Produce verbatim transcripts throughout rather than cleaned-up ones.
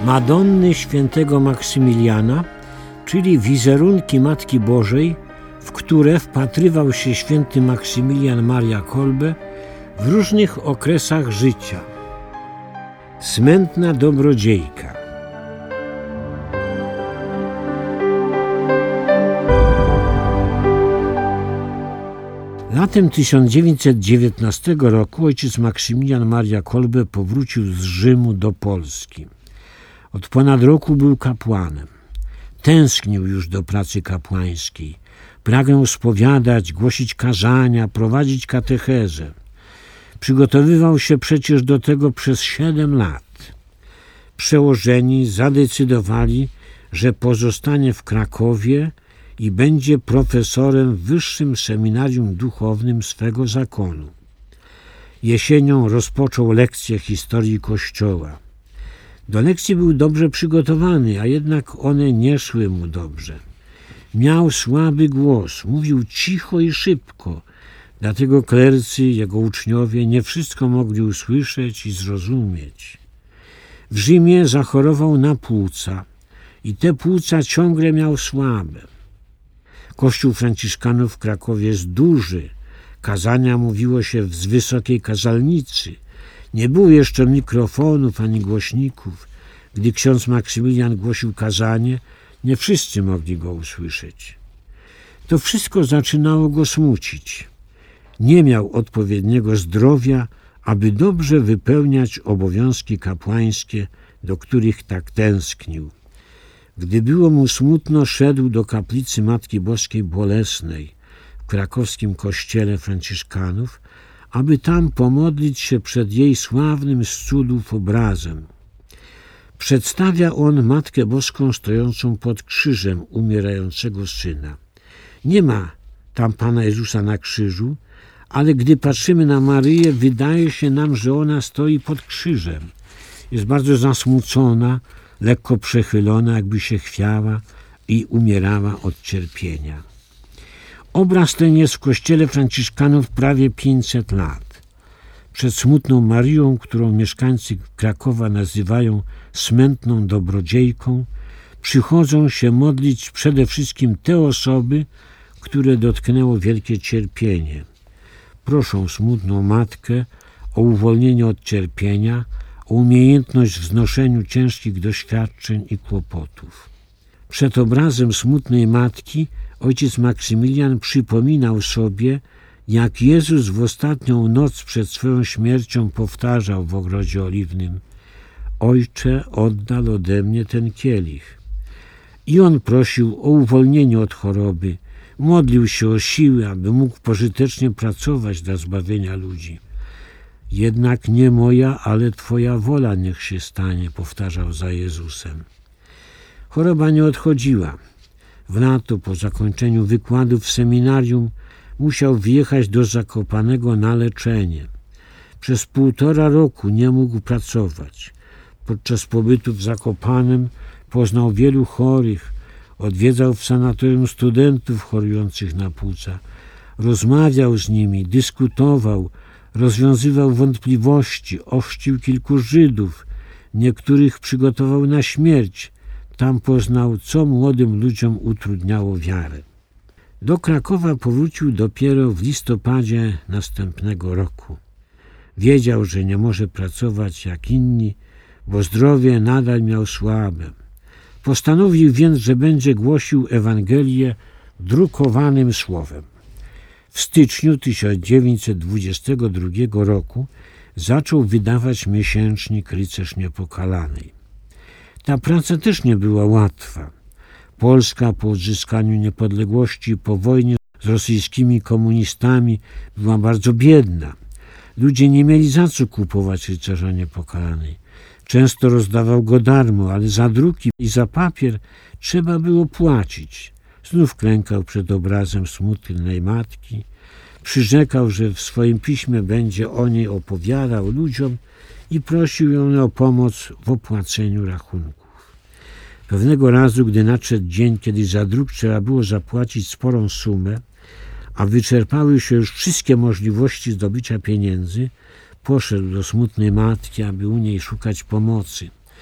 Madonny świętego Maksymiliana, czyli wizerunki Matki Bożej, w które wpatrywał się święty Maksymilian Maria Kolbe w różnych okresach życia. Smętna dobrodziejka. Latem tysiąc dziewięćset dziewiętnastego roku ojciec Maksymilian Maria Kolbe powrócił z Rzymu do Polski. Od ponad roku był kapłanem. Tęsknił już do pracy kapłańskiej. Pragnął spowiadać, głosić kazania, prowadzić katechezę. Przygotowywał się przecież do tego przez siedem lat. Przełożeni zadecydowali, że pozostanie w Krakowie i będzie profesorem w Wyższym Seminarium Duchownym swego zakonu. Jesienią rozpoczął lekcję historii Kościoła. Do lekcji był dobrze przygotowany, a jednak one nie szły mu dobrze. Miał słaby głos, mówił cicho i szybko, dlatego klercy, jego uczniowie nie wszystko mogli usłyszeć i zrozumieć. W Rzymie zachorował na płuca i te płuca ciągle miał słabe. Kościół franciszkanów w Krakowie jest duży. Kazania mówiło się z wysokiej kazalnicy. Nie było jeszcze mikrofonów ani głośników. Gdy ksiądz Maksymilian głosił kazanie, nie wszyscy mogli go usłyszeć. To wszystko zaczynało go smucić. Nie miał odpowiedniego zdrowia, aby dobrze wypełniać obowiązki kapłańskie, do których tak tęsknił. Gdy było mu smutno, szedł do kaplicy Matki Boskiej Bolesnej w krakowskim kościele franciszkanów, aby tam pomodlić się przed jej sławnym z cudów obrazem. Przedstawia on Matkę Boską stojącą pod krzyżem umierającego syna. Nie ma tam Pana Jezusa na krzyżu, ale gdy patrzymy na Maryję, wydaje się nam, że ona stoi pod krzyżem. Jest bardzo zasmucona, lekko przechylona, jakby się chwiała i umierała od cierpienia. Obraz ten jest w kościele franciszkanów prawie pięćset lat. Przed smutną Marią, którą mieszkańcy Krakowa nazywają smętną dobrodziejką, przychodzą się modlić przede wszystkim te osoby, które dotknęło wielkie cierpienie. Proszą smutną matkę o uwolnienie od cierpienia, o umiejętność w znoszeniu ciężkich doświadczeń i kłopotów. Przed obrazem smutnej matki ojciec Maksymilian przypominał sobie, jak Jezus w ostatnią noc przed swoją śmiercią powtarzał w ogrodzie oliwnym: Ojcze, oddal ode mnie ten kielich. I on prosił o uwolnienie od choroby, modlił się o siły, aby mógł pożytecznie pracować dla zbawienia ludzi. Jednak nie moja, ale Twoja wola niech się stanie, powtarzał za Jezusem. Choroba nie odchodziła. W lato, po zakończeniu wykładów w seminarium, musiał wjechać do Zakopanego na leczenie. Przez półtora roku nie mógł pracować. Podczas pobytu w Zakopanem poznał wielu chorych, odwiedzał w sanatorium studentów chorujących na płuca, rozmawiał z nimi, dyskutował, rozwiązywał wątpliwości, ochrzcił kilku Żydów, niektórych przygotował na śmierć. Tam poznał, co młodym ludziom utrudniało wiarę. Do Krakowa powrócił dopiero w listopadzie następnego roku. Wiedział, że nie może pracować jak inni, bo zdrowie nadal miał słabe. Postanowił więc, że będzie głosił Ewangelię drukowanym słowem. W styczniu tysiąc dziewięćset dwudziestego drugiego roku zaczął wydawać miesięcznik Rycerz Niepokalanej. Ta praca też nie była łatwa. Polska po odzyskaniu niepodległości, po wojnie z rosyjskimi komunistami była bardzo biedna. Ludzie nie mieli za co kupować Rycerza Niepokalanej. Często rozdawał go darmo, ale za druki i za papier trzeba było płacić. Znów klękał przed obrazem smutnej matki. Przyrzekał, że w swoim piśmie będzie o niej opowiadał ludziom i prosił ją o pomoc w opłaceniu rachunków. Pewnego razu, gdy nadszedł dzień, kiedy za druk trzeba było zapłacić sporą sumę, a wyczerpały się już wszystkie możliwości zdobycia pieniędzy, poszedł do smutnej matki, aby u niej szukać pomocy.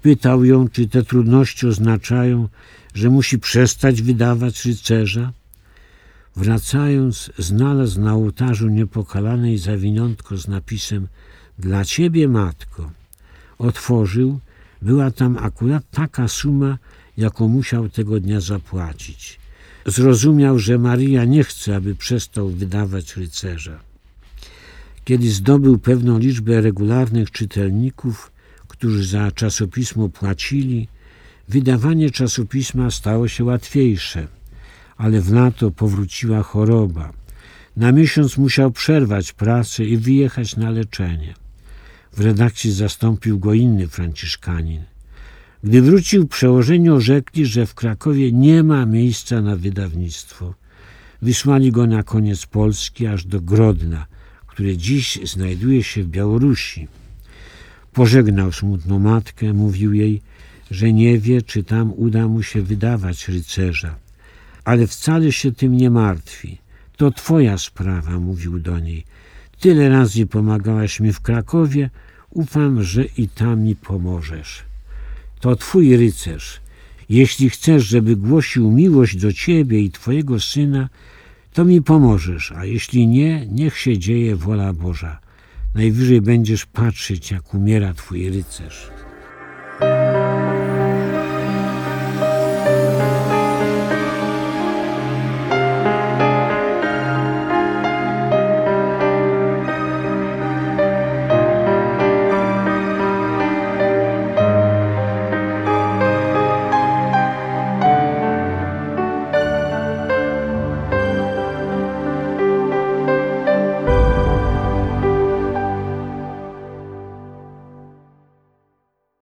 Pytał ją, czy te trudności oznaczają, że musi przestać wydawać rycerza. Wracając, znalazł na ołtarzu niepokalanej zawiniątko z napisem „Dla ciebie, matko”. Otworzył, była tam akurat taka suma, jaką musiał tego dnia zapłacić. Zrozumiał, że Maria nie chce, aby przestał wydawać rycerza. Kiedy zdobył pewną liczbę regularnych czytelników, którzy za czasopismo płacili, wydawanie czasopisma stało się łatwiejsze, ale w lato powróciła choroba. Na miesiąc musiał przerwać pracę i wyjechać na leczenie. W redakcji zastąpił go inny franciszkanin. Gdy wrócił, przełożeni orzekli, że w Krakowie nie ma miejsca na wydawnictwo. Wysłali go na koniec Polski aż do Grodna, które dziś znajduje się w Białorusi. Pożegnał smutną matkę, mówił jej, że nie wie, czy tam uda mu się wydawać rycerza, ale wcale się tym nie martwi. To twoja sprawa, mówił do niej. Tyle razy pomagałaś mi w Krakowie, ufam, że i tam mi pomożesz. To twój rycerz. Jeśli chcesz, żeby głosił miłość do ciebie i twojego syna, to mi pomożesz, a jeśli nie, niech się dzieje wola Boża. Najwyżej będziesz patrzeć, jak umiera twój rycerz.